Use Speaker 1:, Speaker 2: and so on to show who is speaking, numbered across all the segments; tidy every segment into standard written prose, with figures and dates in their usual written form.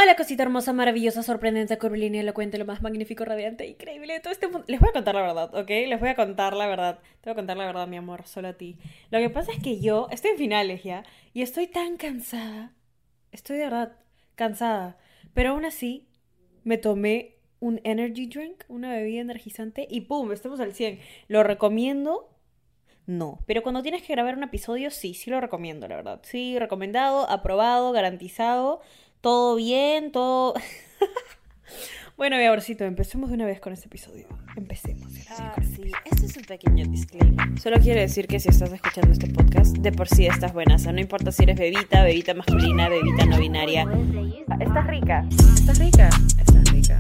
Speaker 1: Hola, cosita hermosa, maravillosa, sorprendente, curvilínea, elocuente, lo más magnífico, radiante, increíble de todo este mundo. Les voy a contar la verdad, ¿ok? Les voy a contar la verdad. Te voy a contar la verdad, mi amor, solo a ti. Lo que pasa es que yo estoy en finales ya y estoy tan cansada. Estoy de verdad cansada. Pero aún así, me tomé un energy drink, una bebida energizante y ¡pum! Estamos al 100. ¿Lo recomiendo? No. Pero cuando tienes que grabar un episodio, sí, sí lo recomiendo, la verdad. Sí, recomendado, aprobado, garantizado. Todo bien, todo... Bueno, mi amorcito, empecemos de una vez con este episodio. Empecemos.
Speaker 2: Sí, este es un pequeño disclaimer. Solo quiero decir que si estás escuchando este podcast, de por sí estás buenaza. No importa si eres bebita, bebita masculina, bebita no binaria. Estás rica.
Speaker 1: ¿Estás rica? Estás rica.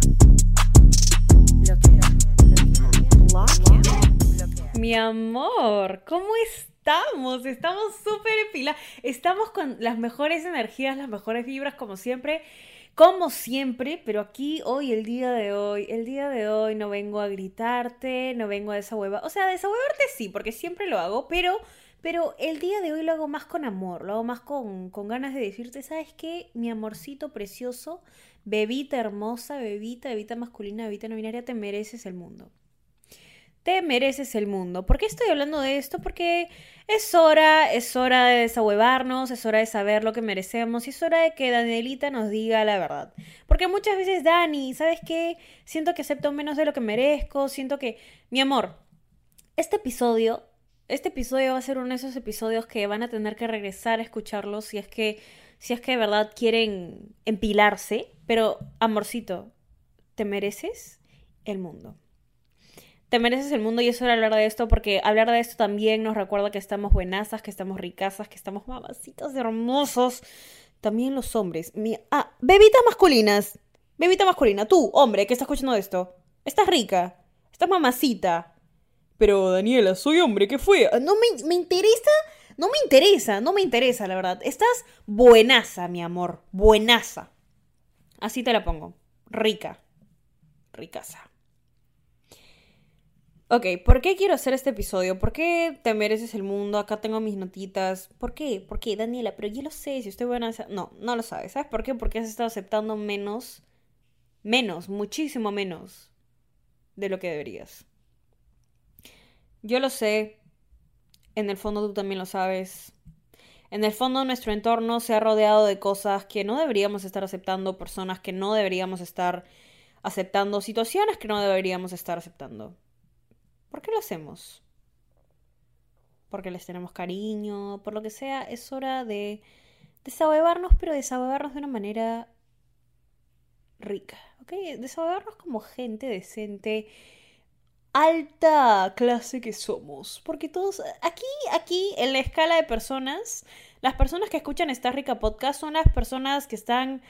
Speaker 1: Mi amor, ¿cómo estamos? Estamos súper en pila. Estamos con las mejores energías, las mejores vibras, como siempre, pero aquí hoy, el día de hoy no vengo a gritarte, no vengo a desahuevar, o sea, desahuevarte sí, porque siempre lo hago, pero el día de hoy lo hago más con amor, lo hago más con ganas de decirte, ¿sabes qué? Mi amorcito precioso, bebita hermosa, bebita masculina, bebita no binaria, te mereces el mundo. Te mereces el mundo. ¿Por qué estoy hablando de esto? Porque es hora de desahuevarnos, es hora de saber lo que merecemos y es hora de que Danielita nos diga la verdad. Porque muchas veces, Dani, ¿sabes qué? Siento que acepto menos de lo que merezco, siento que... Mi amor, este episodio, este episodio va a ser uno de esos episodios que van a tener que regresar a escucharlos si es que de verdad quieren empilarse. Pero, amorcito, te mereces el mundo. Te mereces el mundo y es hora de hablar de esto porque hablar de esto también nos recuerda que estamos buenazas, que estamos ricasas, que estamos mamacitos hermosos. También los hombres. Bebitas masculinas. Bebita masculina. Tú, hombre, que estás escuchando esto. Estás rica. Estás mamacita. Pero, Daniela, soy hombre, ¿qué fue? No me interesa. No me interesa, la verdad. Estás buenaza, mi amor. Buenaza. Así te la pongo. Rica. Ricaza. Ok, ¿por qué quiero hacer este episodio? ¿Por qué te mereces el mundo? Acá tengo mis notitas. ¿Por qué? ¿Por qué, Daniela? Pero yo lo sé, si estoy buena... No, no lo sabes. ¿Sabes por qué? Porque has estado aceptando muchísimo menos de lo que deberías. Yo lo sé, en el fondo tú también lo sabes. En el fondo nuestro entorno se ha rodeado de cosas que no deberíamos estar aceptando, personas que no deberíamos estar aceptando, situaciones que no deberíamos estar aceptando. ¿Por qué lo hacemos? Porque les tenemos cariño, por lo que sea, es hora de desahogarnos, pero desahogarnos de una manera rica, ¿ok? Desahogarnos como gente decente, alta clase que somos, porque todos, aquí, en la escala de personas, las personas que escuchan esta rica podcast son las personas que están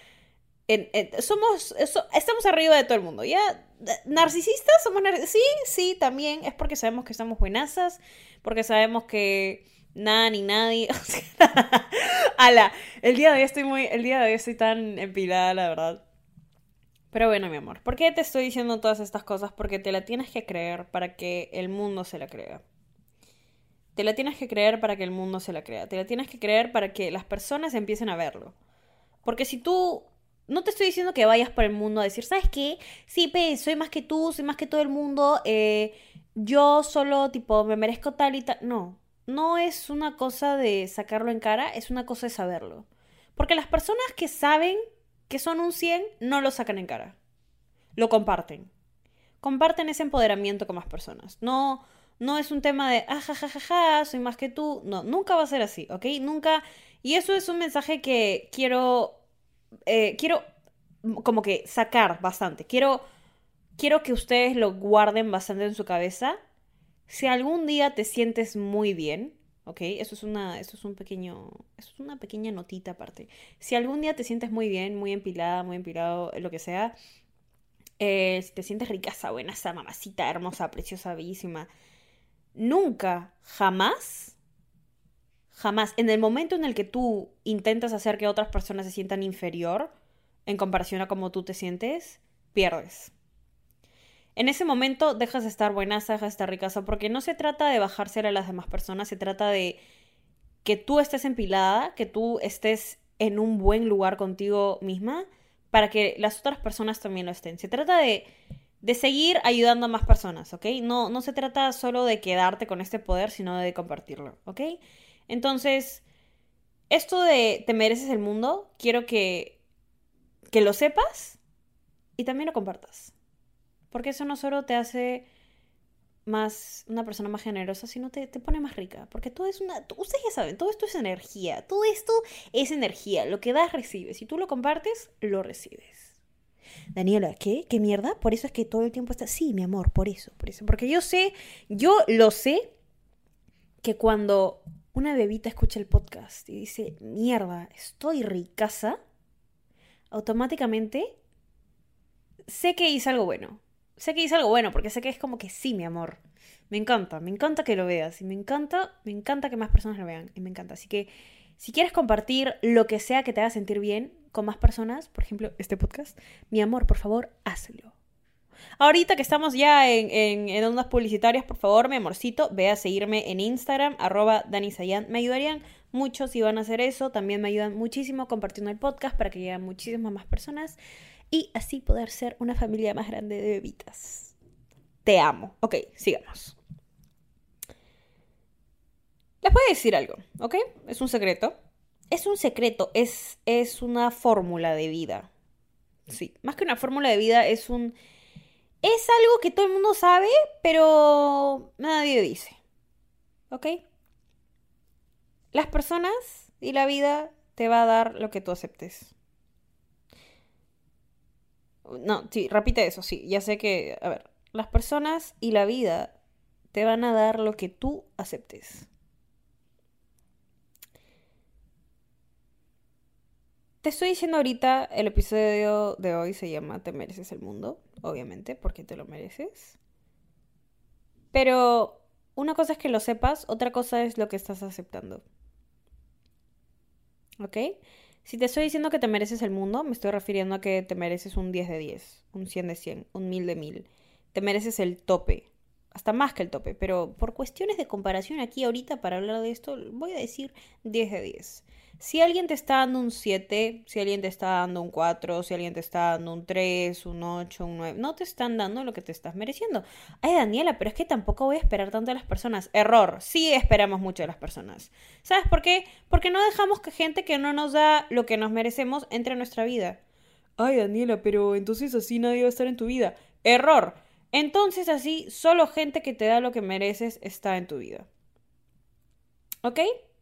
Speaker 1: estamos arriba de todo el mundo, ¿ya? ¿Narcisistas? Sí, también. Es porque sabemos que estamos buenazas, porque sabemos que nada ni nadie. O sea, ala, el día de hoy estoy tan empilada, la verdad. Pero bueno, mi amor, ¿por qué te estoy diciendo todas estas cosas? Porque te la tienes que creer para que el mundo se la crea. Te la tienes que creer para que el mundo se la crea. Te la tienes que creer para que las personas empiecen a verlo. Porque si tú... No te estoy diciendo que vayas por el mundo a decir, ¿sabes qué? Sí, soy más que tú, soy más que todo el mundo. Yo solo, tipo, me merezco tal y tal. No, no es una cosa de sacarlo en cara, es una cosa de saberlo. Porque las personas que saben que son un 100 no lo sacan en cara. Lo comparten. Comparten ese empoderamiento con más personas. No, no es un tema de, ja, soy más que tú. No, nunca va a ser así, ¿ok? Nunca. Y eso es un mensaje que quiero como que sacar bastante. Quiero que ustedes lo guarden bastante en su cabeza. Si algún día te sientes muy bien, ¿ok? Eso es una pequeña notita aparte. Si algún día te sientes muy bien, muy empilada, muy empilado, lo que sea, si te sientes ricaza, buena, esa mamacita, hermosa, preciosa, bellísima, nunca, jamás, en el momento en el que tú intentas hacer que otras personas se sientan inferior en comparación a cómo tú te sientes, pierdes. En ese momento dejas de estar buenaza, dejas de estar ricaza, porque no se trata de bajarse a las demás personas, se trata de que tú estés empilada, que tú estés en un buen lugar contigo misma, para que las otras personas también lo estén. Se trata de seguir ayudando a más personas, ¿ok? No se trata solo de quedarte con este poder, sino de compartirlo, ¿ok? Entonces, esto de te mereces el mundo, quiero que lo sepas y también lo compartas. Porque eso no solo te hace una persona más generosa, sino te pone más rica. Porque todo es ustedes ya saben, todo esto es energía. Todo esto es energía. Lo que das, recibes. Si tú lo compartes, lo recibes. Daniela, ¿qué? ¿Qué mierda? Por eso es que todo el tiempo está... Sí, mi amor, por eso. Porque yo lo sé, que cuando una bebita escucha el podcast y dice, mierda, estoy ricaza, automáticamente sé que hice algo bueno. Sé que hice algo bueno porque sé que es como que sí, mi amor. Me encanta que lo veas y me encanta que más personas lo vean y me encanta. Así que si quieres compartir lo que sea que te haga sentir bien con más personas, por ejemplo, este podcast, mi amor, por favor, hazlo. Ahorita que estamos ya en ondas publicitarias, por favor, mi amorcito, ve a seguirme en Instagram, @DaniSayan. Me ayudarían mucho si van a hacer eso. También me ayudan muchísimo compartiendo el podcast para que lleguen muchísimas más personas y así poder ser una familia más grande de bebitas. Te amo. Ok, sigamos. Les voy a decir algo, ¿ok? Es un secreto. Es un secreto, es una fórmula de vida. Sí, más que una fórmula de vida, es algo que todo el mundo sabe, pero nadie dice. ¿Ok? Las personas y la vida te va a dar lo que tú aceptes. No, sí, repite eso, sí. Ya sé que, a ver, las personas y la vida te van a dar lo que tú aceptes. Te estoy diciendo ahorita, el episodio de hoy se llama Te mereces el mundo, obviamente, porque te lo mereces. Pero una cosa es que lo sepas, otra cosa es lo que estás aceptando. ¿Ok? Si te estoy diciendo que te mereces el mundo, me estoy refiriendo a que te mereces un 10 de 10, un 100 de 100, un 1000 de 1000. Te mereces el tope, hasta más que el tope, pero por cuestiones de comparación aquí ahorita para hablar de esto, voy a decir 10 de 10. Si alguien te está dando un 7, si alguien te está dando un 4, si alguien te está dando un 3, un 8, un 9, no te están dando lo que te estás mereciendo. Ay, Daniela, pero es que tampoco voy a esperar tanto de las personas. Error, sí esperamos mucho de las personas. ¿Sabes por qué? Porque no dejamos que gente que no nos da lo que nos merecemos entre en nuestra vida. Ay, Daniela, pero entonces así nadie va a estar en tu vida. Error. Entonces así, solo gente que te da lo que mereces está en tu vida. ¿Ok?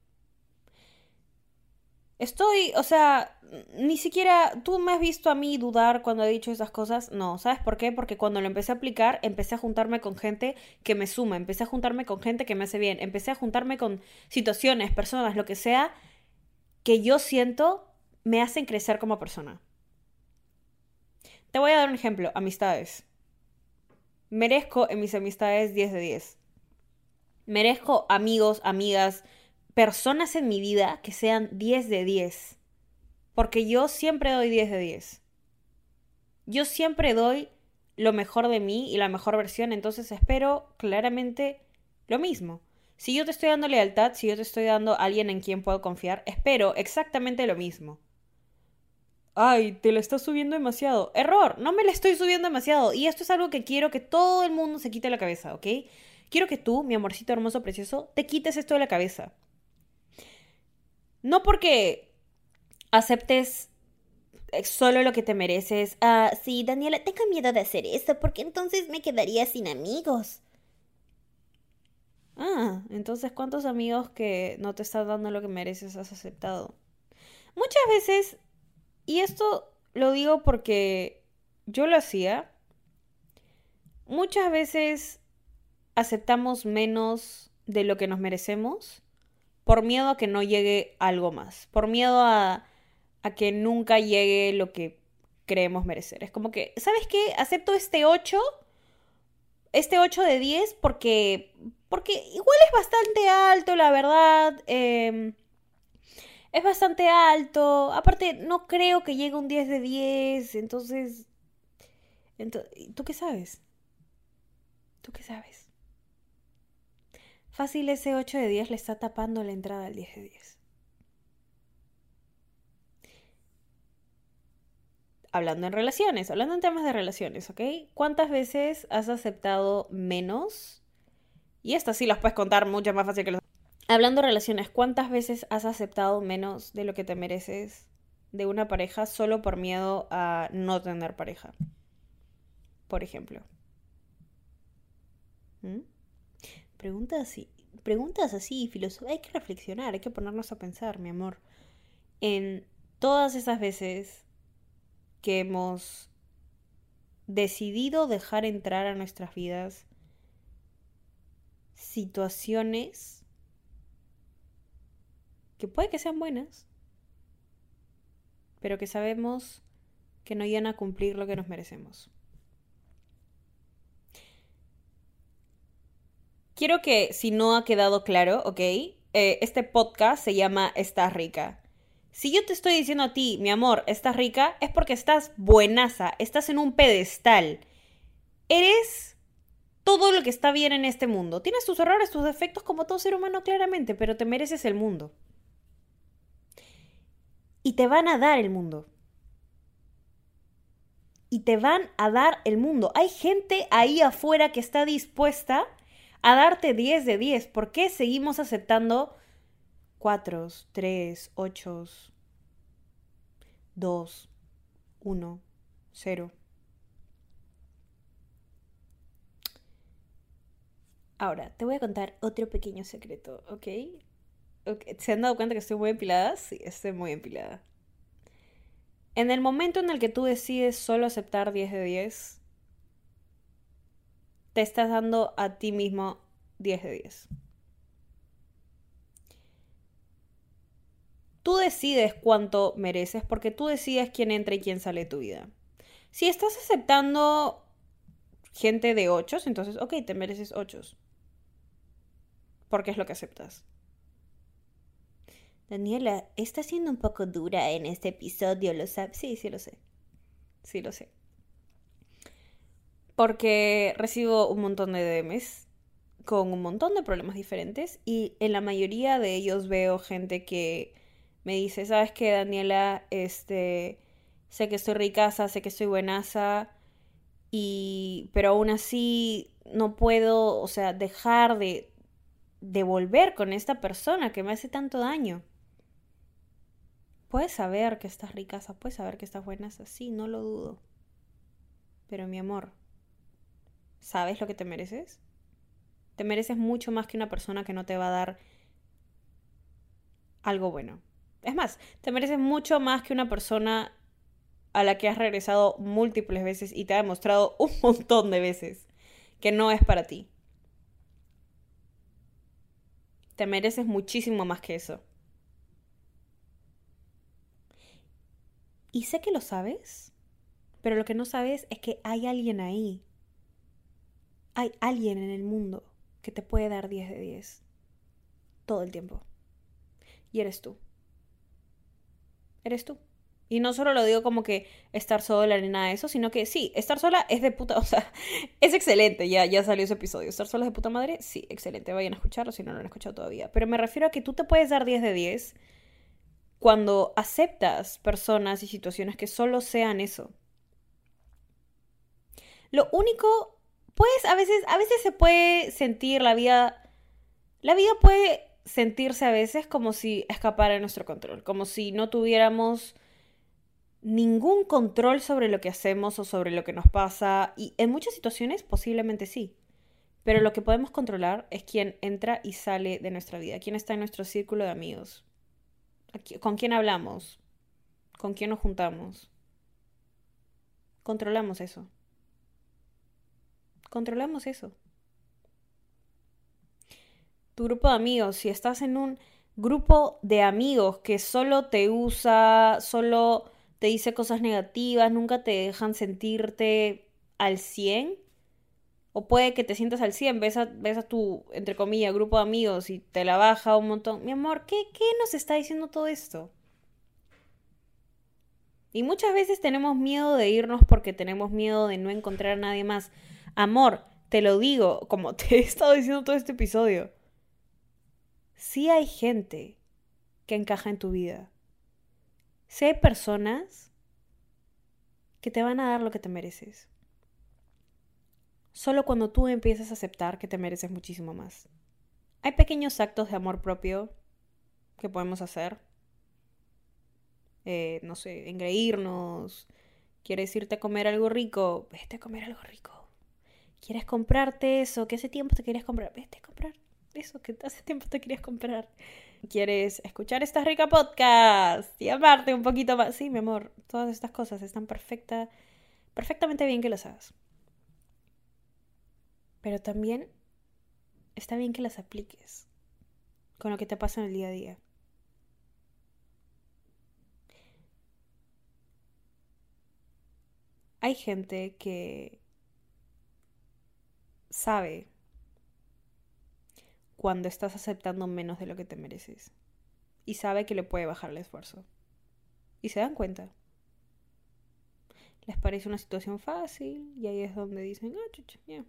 Speaker 1: O sea, ni siquiera tú me has visto a mí dudar cuando he dicho esas cosas. No, ¿sabes por qué? Porque cuando lo empecé a aplicar, empecé a juntarme con gente que me suma, empecé a juntarme con gente que me hace bien, empecé a juntarme con situaciones, personas, lo que sea, que yo siento me hacen crecer como persona. Te voy a dar un ejemplo, amistades. Merezco en mis amistades 10 de 10. Merezco amigos, amigas, personas en mi vida que sean 10 de 10. Porque yo siempre doy 10 de 10. Yo siempre doy lo mejor de mí y la mejor versión, entonces espero claramente lo mismo. Si yo te estoy dando lealtad, si yo te estoy dando a alguien en quien puedo confiar, espero exactamente lo mismo. Ay, te la estás subiendo demasiado. Error, no me la estoy subiendo demasiado. Y esto es algo que quiero que todo el mundo se quite de la cabeza, ¿ok? Quiero que tú, mi amorcito hermoso, precioso, te quites esto de la cabeza. No porque aceptes solo lo que te mereces. Ah, sí, Daniela, tengo miedo de hacer eso porque entonces me quedaría sin amigos. Ah, entonces, ¿cuántos amigos que no te están dando lo que mereces has aceptado? Muchas veces, y esto lo digo porque yo lo hacía, muchas veces aceptamos menos de lo que nos merecemos por miedo a que no llegue algo más, por miedo a que nunca llegue lo que creemos merecer. Es como que, ¿sabes qué? Acepto este 8 de 10 porque igual es bastante alto, la verdad. Es bastante alto. Aparte, no creo que llegue un 10 de 10. ¿Tú qué sabes? ¿Tú qué sabes? Fácil, ese 8 de 10 le está tapando la entrada al 10 de 10. hablando en temas de relaciones, ¿ok? ¿Cuántas veces has aceptado menos? Y estas sí las puedes contar mucho más fácil que los... Hablando de relaciones, ¿cuántas veces has aceptado menos de lo que te mereces de una pareja solo por miedo a no tener pareja? Por ejemplo. ¿Mm? Preguntas así, filosofía. Hay que reflexionar, hay que ponernos a pensar, mi amor. En todas esas veces que hemos decidido dejar entrar a nuestras vidas situaciones que puede que sean buenas, pero que sabemos que no llegan a cumplir lo que nos merecemos. Quiero que, si no ha quedado claro, ¿ok? Este podcast se llama Estás rica. Si yo te estoy diciendo a ti, mi amor, estás rica, es porque estás buenaza, estás en un pedestal. Eres todo lo que está bien en este mundo. Tienes tus errores, tus defectos como todo ser humano claramente, pero te mereces el mundo. Y te van a dar el mundo. Y te van a dar el mundo. Hay gente ahí afuera que está dispuesta a darte 10 de 10. ¿Por qué seguimos aceptando 4, 3, 8, 2, 1, 0? Ahora, te voy a contar otro pequeño secreto, ¿ok? ¿Se han dado cuenta que estoy muy empilada? Sí, estoy muy empilada. En el momento en el que tú decides solo aceptar 10 de 10, te estás dando a ti mismo 10 de 10. Tú decides cuánto mereces porque tú decides quién entra y quién sale de tu vida. Si estás aceptando gente de 8, entonces, ok, te mereces 8. Porque es lo que aceptas. Daniela, está siendo un poco dura en este episodio, ¿lo sabes? Sí, sí lo sé. Sí lo sé. Porque recibo un montón de DMs con un montón de problemas diferentes y en la mayoría de ellos veo gente que me dice, ¿sabes qué, Daniela? Sé que estoy ricaza, sé que estoy buenaza, pero aún así no puedo, o sea, dejar de volver con esta persona que me hace tanto daño. Puedes saber que estás ricaza, puedes saber que estás buenaza, sí, no lo dudo. Pero mi amor, ¿sabes lo que te mereces? Te mereces mucho más que una persona que no te va a dar algo bueno. Es más, te mereces mucho más que una persona a la que has regresado múltiples veces y te ha demostrado un montón de veces que no es para ti. Te mereces muchísimo más que eso. Y sé que lo sabes, pero lo que no sabes es que hay alguien ahí. Hay alguien en el mundo que te puede dar 10 de 10 todo el tiempo. Y eres tú. Eres tú. Y no solo lo digo como que estar sola ni nada de eso, sino que sí, estar sola es de puta, o sea, es excelente, ya salió ese episodio. Estar sola es de puta madre, sí, excelente, vayan a escucharlo si no lo han escuchado todavía. Pero me refiero a que tú te puedes dar 10 de 10 cuando aceptas personas y situaciones que solo sean eso. Lo único, pues a veces se puede sentir la vida puede sentirse a veces como si escapara de nuestro control, como si no tuviéramos ningún control sobre lo que hacemos o sobre lo que nos pasa, y en muchas situaciones posiblemente sí, pero lo que podemos controlar es quién entra y sale de nuestra vida, quién está en nuestro círculo de amigos, con quién hablamos, con quién nos juntamos. Controlamos eso. Controlamos eso. Tu grupo de amigos, si estás en un grupo de amigos que solo te usa, solo te dice cosas negativas, nunca te dejan sentirte al 100, o puede que te sientas al 100, ves a tu, entre comillas, grupo de amigos y te la baja un montón. Mi amor, ¿qué nos está diciendo todo esto? Y muchas veces tenemos miedo de irnos porque tenemos miedo de no encontrar a nadie más. Amor, te lo digo, como te he estado diciendo todo este episodio. Sí hay gente que encaja en tu vida. Sí hay personas que te van a dar lo que te mereces. Solo cuando tú empiezas a aceptar que te mereces muchísimo más. Hay pequeños actos de amor propio que podemos hacer. No sé, engreírnos. ¿Quieres irte a comer algo rico? Vete a comer algo rico. ¿Quieres comprarte eso que hace tiempo te querías comprar? Vete a comprar eso que hace tiempo te querías comprar. ¿Quieres escuchar esta rica podcast y amarte un poquito más? Sí, mi amor, todas estas cosas están perfectamente bien que las hagas. Pero también está bien que las apliques con lo que te pasa en el día a día. Hay gente que sabe cuando estás aceptando menos de lo que te mereces. Y sabe que le puede bajar el esfuerzo. Y se dan cuenta. Les parece una situación fácil y ahí es donde dicen, chucha, ya.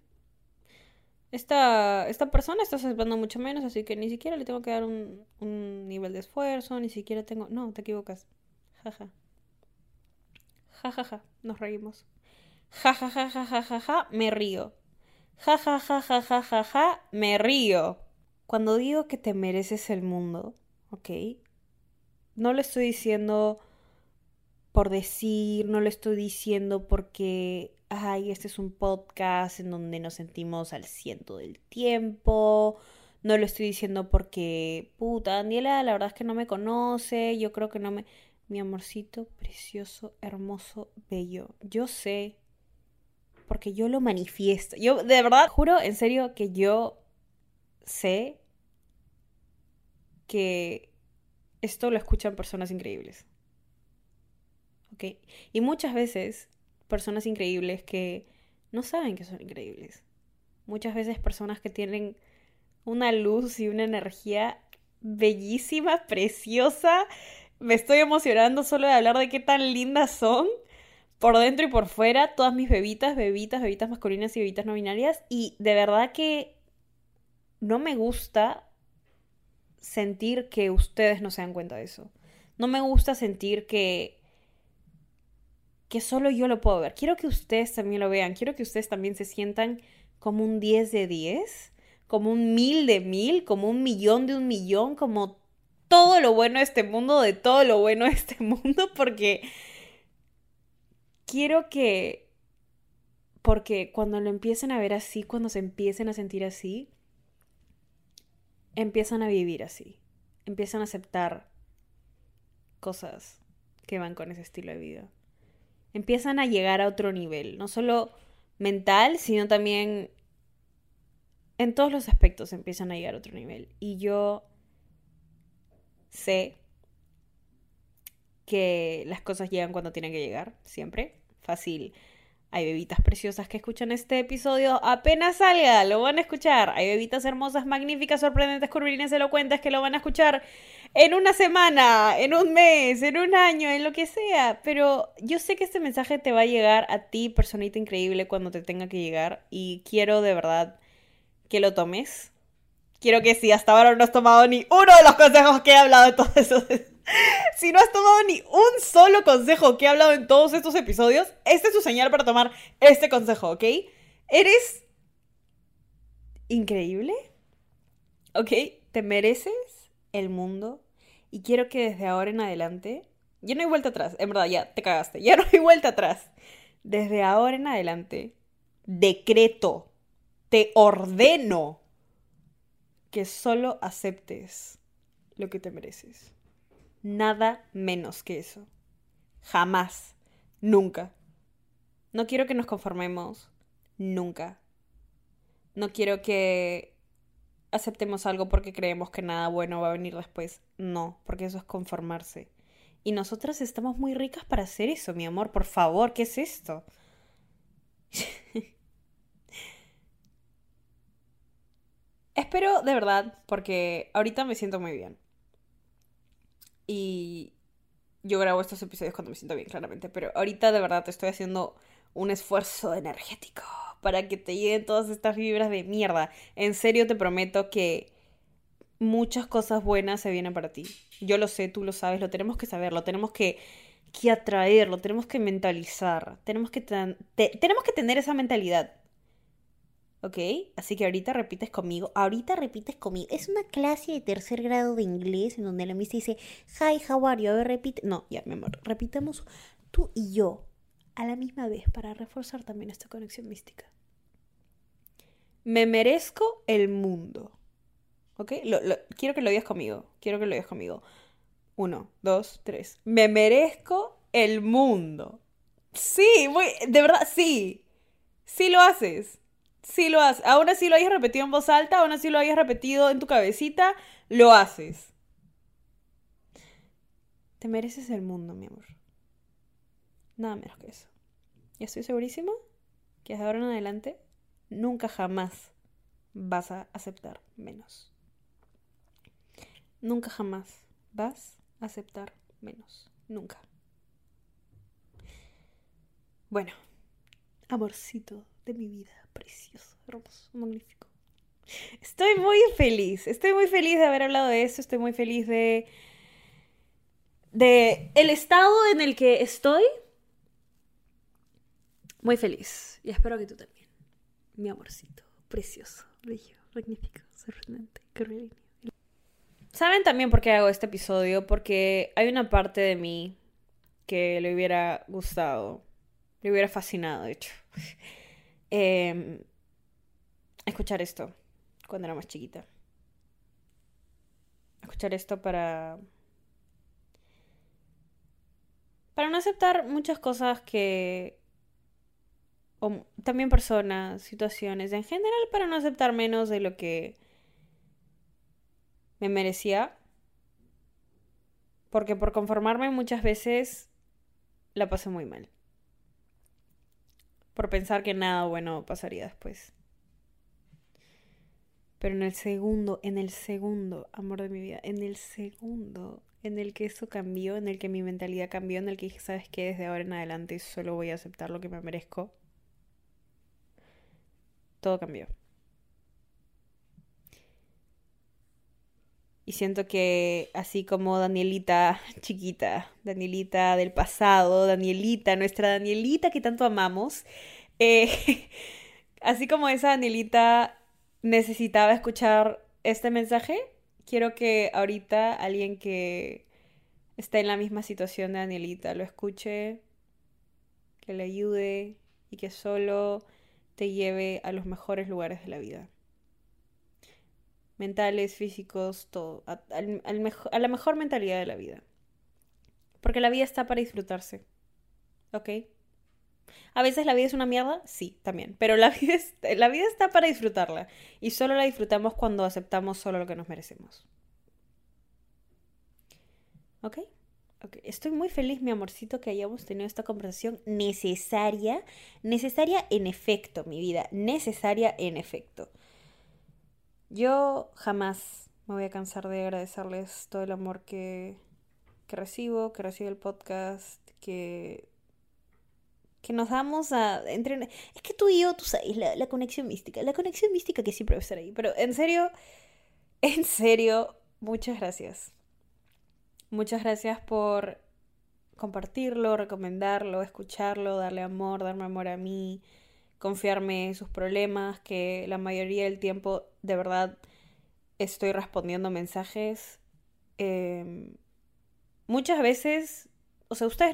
Speaker 1: Esta persona está aceptando mucho menos, así que ni siquiera le tengo que dar un nivel de esfuerzo, ni siquiera tengo... No, te equivocas. Jaja. Jajaja, nos reímos. Jajajajajaja, me río. Jajajajajaja, me río. Cuando digo que te mereces el mundo, ¿ok? No lo estoy diciendo por decir, no lo estoy diciendo porque, ay, este es un podcast en donde nos sentimos al 100 del tiempo. No lo estoy diciendo porque, puta, Daniela, la verdad es que no me conoce, yo creo que no me... Mi amorcito precioso, hermoso, bello. Yo sé, porque yo lo manifiesto. Yo, de verdad, juro, en serio, que yo sé que esto lo escuchan personas increíbles. ¿Ok? Y muchas veces, personas increíbles que no saben que son increíbles. Muchas veces personas que tienen una luz y una energía bellísima, preciosa. Me estoy emocionando solo de hablar de qué tan lindas son. Por dentro y por fuera, todas mis bebitas masculinas y bebitas no binarias. Y de verdad que no me gusta sentir que ustedes no se dan cuenta de eso. No me gusta sentir que solo yo lo puedo ver. Quiero que ustedes también lo vean. Quiero que ustedes también se sientan como un 10 de 10, como un 1000 de 1000, como un millón de un millón, como todo lo bueno de este mundo, de todo lo bueno de este mundo, porque quiero que... Porque cuando lo empiecen a ver así, cuando se empiecen a sentir así, empiezan a vivir así. Empiezan a aceptar cosas que van con ese estilo de vida. Empiezan a llegar a otro nivel, no solo mental, sino también en todos los aspectos empiezan a llegar a otro nivel. Y yo sé que las cosas llegan cuando tienen que llegar, siempre. Fácil. Hay bebitas preciosas que escuchan este episodio apenas salga, lo van a escuchar. Hay bebitas hermosas, magníficas, sorprendentes, curvilíneas, elocuentes que lo van a escuchar en una semana, en un mes, en un año, en lo que sea. Pero yo sé que este mensaje te va a llegar a ti, personita increíble, cuando te tenga que llegar. Y quiero de verdad que lo tomes. Quiero que si hasta ahora no has tomado ni uno de los consejos que he hablado en todos esos... Si no has tomado ni un solo consejo que he hablado en todos estos episodios, esta es tu señal para tomar este consejo, ¿ok? Eres increíble, ¿ok? Te mereces el mundo y quiero que desde ahora en adelante... Ya no hay vuelta atrás, en verdad, ya te cagaste, ya no hay vuelta atrás. Desde ahora en adelante, decreto, te ordeno que solo aceptes lo que te mereces. Nada menos que eso. Jamás. Nunca. No quiero que nos conformemos. Nunca. No quiero que aceptemos algo porque creemos que nada bueno va a venir después. No, porque eso es conformarse. Y nosotras estamos muy ricas para hacer eso, mi amor. Por favor, ¿qué es esto? Espero de verdad, porque ahorita me siento muy bien. Y yo grabo estos episodios cuando me siento bien, claramente. Pero ahorita de verdad te estoy haciendo un esfuerzo energético para que te lleguen todas estas vibras de mierda. En serio te prometo que muchas cosas buenas se vienen para ti. Yo lo sé, tú lo sabes, lo tenemos que saber, lo tenemos que que atraerlo, tenemos que mentalizar, tenemos que tener esa mentalidad. ¿Ok? Así que ahorita repites conmigo. Es una clase de tercer grado de inglés en donde la miss dice, hi, how are you? A ver, repite. No, ya, mi amor. Repitamos tú y yo a la misma vez para reforzar también esta conexión mística. Me merezco el mundo. ¿Ok? Quiero que lo digas conmigo. 1, 2, 3. Me merezco el mundo. Sí, de verdad, sí. Sí lo haces. Sí lo haces. Aún así lo hayas repetido en voz alta, aún así lo hayas repetido en tu cabecita, lo haces. Te mereces el mundo, mi amor. Nada menos que eso. Y estoy segurísima que de ahora en adelante nunca jamás vas a aceptar menos. Nunca jamás vas a aceptar menos. Nunca. Bueno, amorcito de mi vida, precioso, hermoso, magnífico. Estoy muy feliz de haber hablado de esto, estoy muy feliz de el estado en el que estoy. Muy feliz. Y espero que tú también, mi amorcito, precioso, bello, magnífico, sorprendente, curvilíneo. ¿Saben también por qué hago este episodio? Porque hay una parte de mí que le hubiera gustado, le hubiera fascinado, de hecho, escuchar esto cuando era más chiquita. Escuchar esto para no aceptar muchas cosas o también personas, situaciones, en general para no aceptar menos de lo que me merecía. Porque por conformarme muchas veces la pasé muy mal. Por pensar que nada bueno pasaría después. Pero en el segundo, amor de mi vida, en el segundo en el que eso cambió, en el que mi mentalidad cambió, en el que dije, ¿sabes qué? Desde ahora en adelante solo voy a aceptar lo que me merezco. Todo cambió. Y siento que así como Danielita chiquita, Danielita del pasado, Danielita, nuestra Danielita que tanto amamos, así como esa Danielita necesitaba escuchar este mensaje, quiero que ahorita alguien que está en la misma situación de Danielita lo escuche, que le ayude y que solo te lleve a los mejores lugares de la vida. Mentales, físicos, todo. A la mejor mentalidad de la vida. Porque la vida está para disfrutarse. ¿Ok? A veces la vida es una mierda, sí, también. Pero la vida está para disfrutarla. Y solo la disfrutamos cuando aceptamos solo lo que nos merecemos. ¿Ok? Ok. Estoy muy feliz, mi amorcito, que hayamos tenido esta conversación necesaria. Necesaria en efecto, mi vida. Necesaria en efecto. Yo jamás me voy a cansar de agradecerles todo el amor que recibe el podcast, que nos damos entre... Es que tú y yo, tú sabes, la conexión mística que siempre va a estar ahí. Pero en serio, muchas gracias. Muchas gracias por compartirlo, recomendarlo, escucharlo, darme amor a mí, confiarme en sus problemas, que la mayoría del tiempo de verdad estoy respondiendo mensajes. Muchas veces, o sea, ustedes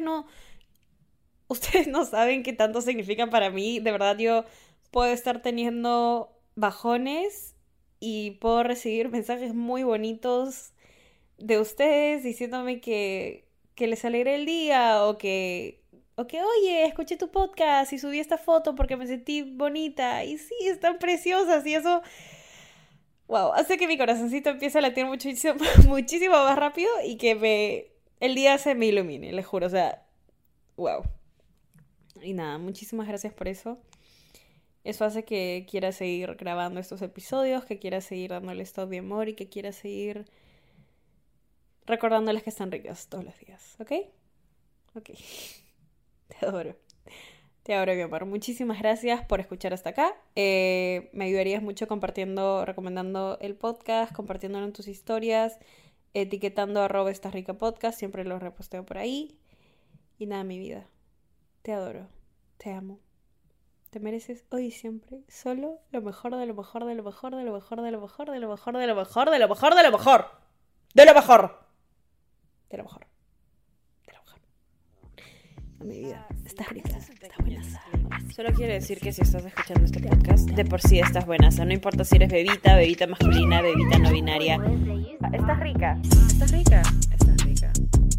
Speaker 1: no saben qué tanto significan para mí. De verdad, yo puedo estar teniendo bajones y puedo recibir mensajes muy bonitos de ustedes diciéndome que les alegré el día o que oye, escuché tu podcast y subí esta foto porque me sentí bonita. Y sí, están preciosas y eso, wow, hace que mi corazoncito empiece a latir muchísimo, muchísimo más rápido y que el día se me ilumine, les juro, o sea, wow. Y nada, muchísimas gracias por eso. Eso hace que quiera seguir grabando estos episodios, que quiera seguir dándoles todo mi amor y que quiera seguir recordándoles que están ricas todos los días, ¿ok? Ok. Te adoro. Te adoro, mi amor. Muchísimas gracias por escuchar hasta acá. Me ayudarías mucho compartiendo, recomendando el podcast, compartiéndolo en tus historias, etiquetando @estasricapodcast. Siempre lo reposteo por ahí. Y nada, mi vida, te adoro, te amo. Te mereces hoy y siempre solo lo mejor de lo mejor de lo mejor de lo mejor de lo mejor de lo mejor de lo mejor de lo mejor de lo mejor de lo mejor de lo mejor de lo mejor. A mi vida, estás rica, estás buena.
Speaker 2: Solo quiero decir que si estás escuchando este podcast, de por sí estás buena. No importa si eres bebita masculina, bebita no binaria. Estás rica. Estás rica. Estás rica.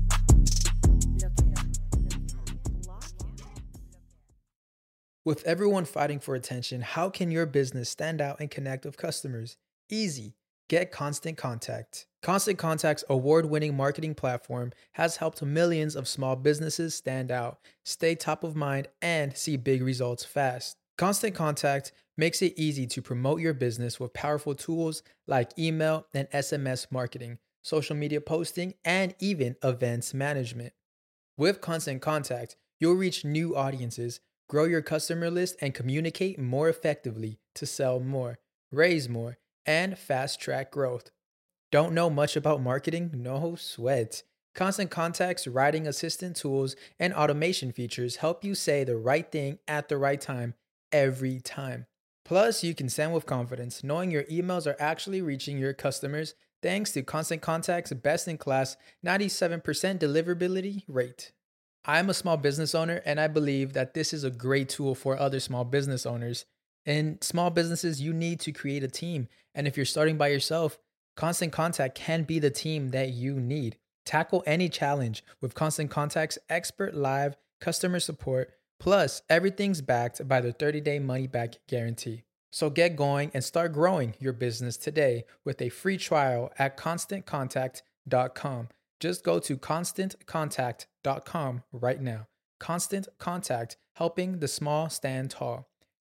Speaker 3: With everyone fighting for attention, how can your business stand out and connect with customers? Easy. Get Constant Contact. Constant Contact's award-winning marketing platform has helped millions of small businesses stand out, stay top of mind, and see big results fast. Constant Contact makes it easy to promote your business with powerful tools like email and SMS marketing, social media posting, and even events management. With Constant Contact, you'll reach new audiences, grow your customer list, and communicate more effectively to sell more, raise more, and fast-track growth. Don't know much about marketing? No sweat. Constant Contact's writing assistant tools and automation features help you say the right thing at the right time every time. Plus, you can send with confidence, knowing your emails are actually reaching your customers thanks to Constant Contact's best-in-class 97% deliverability rate. I'm a small business owner, and I believe that this is a great tool for other small business owners. In small businesses, you need to create a team. And if you're starting by yourself, Constant Contact can be the team that you need. Tackle any challenge with Constant Contact's expert live customer support. Plus, everything's backed by the 30-day money-back guarantee. So get going and start growing your business today with a free trial at ConstantContact.com. Just go to ConstantContact.com right now. Constant Contact, helping the small stand tall.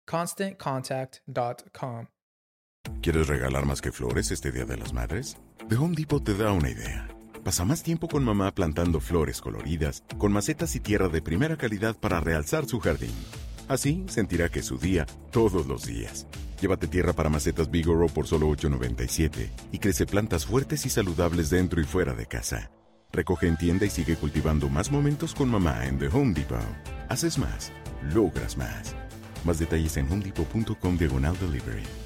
Speaker 3: ConstantContact.com.
Speaker 4: ¿Quieres regalar más que flores este Día de las Madres? The Home Depot te da una idea. Pasa más tiempo con mamá plantando flores coloridas, con macetas y tierra de primera calidad para realzar su jardín. Así sentirá que es su día todos los días. Llévate tierra para macetas Bigoro por solo $8.97 y crece plantas fuertes y saludables dentro y fuera de casa. Recoge en tienda y sigue cultivando más momentos con mamá en The Home Depot. Haces más, logras más. Más detalles en homedepot.com/delivery.